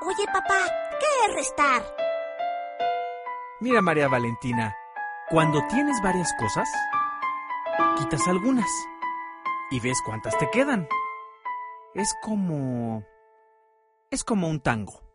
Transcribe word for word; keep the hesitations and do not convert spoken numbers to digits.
Oye, papá, ¿qué es restar? Mira, María Valentina, cuando tienes varias cosas, quitas algunas y ves cuántas te quedan. Es como... es como un tango.